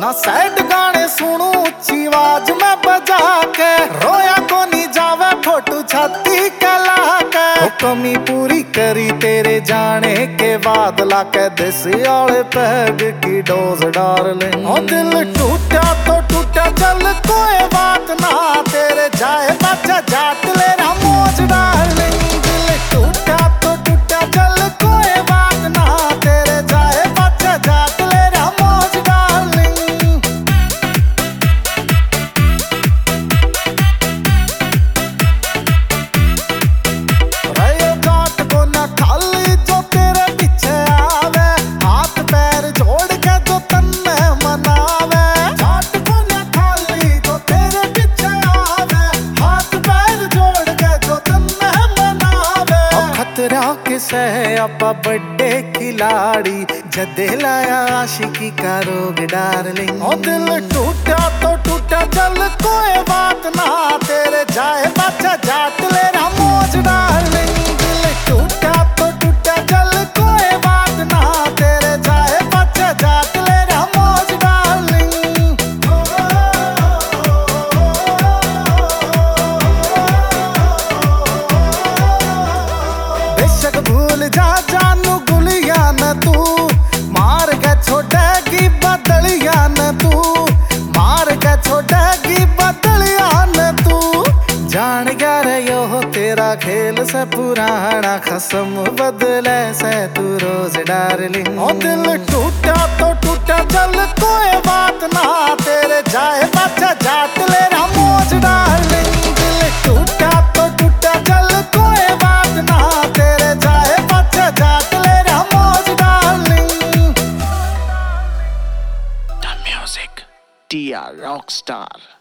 ना सैड गाने सुनू ऊंची आवाज में बजा के, रोया को नहीं जावे फोटू छाती कला के। कमी पूरी करी तेरे जाने के बाद, लाके देसी वाले पैग की डोज डार्लिंग। ओ दिल टूटा तो टूटा चल कोई बात ना, तेरे जाए बच्चा जाट ले रहा मौज डार्लिंग। दिल टूटा तो टूटा चल कोई बात ना, तेरे जाए बच्चा जाट ले रहा मौज डार्लिंग। रहे जाट को ना खाली जो तेरे पीछे आवे, हाथ पैर जोड़ के जो तन्ने मनावे। जाट को ना खाली जो तेरे पीछे आवे, हाथ पैर जोड़ के जो तन्ने मनावे। खतरा किसे है आपा बड़े खिलाड़ी, जदे लाया आशिकी का रोग डार्लिंग। ओ दिल टूटा तो टूटा चल कोई बात ना, तेरे जाए बच्चा जाट ले रहा मौज डार्लिंग। दिल टूटा तो टूटा चल कोई बात ना, तेरे जाए बच्चा जाट ले रहा मौज डार्लिंग। बेशक भूल जा जानू गुलिया न तू, मार के छोड़ेगी बदलिया न तू, मार के छोड़ेगी बदलिया न तू। जान गया रे यो तेरा खेल से पुराना, खस्म बदले से तू रोज डार्लिंग। ओ दिल टूटा तो टूटा चल कोई बात ना, तेरे जाए बच्चा जाट ले रहा मौज डार्लिंग। दिल टूटा तो टूटा चल कोई बात ना, तेरे जाए बच्चा जाट ले रहा मौज darling. The music, TR Rockstar.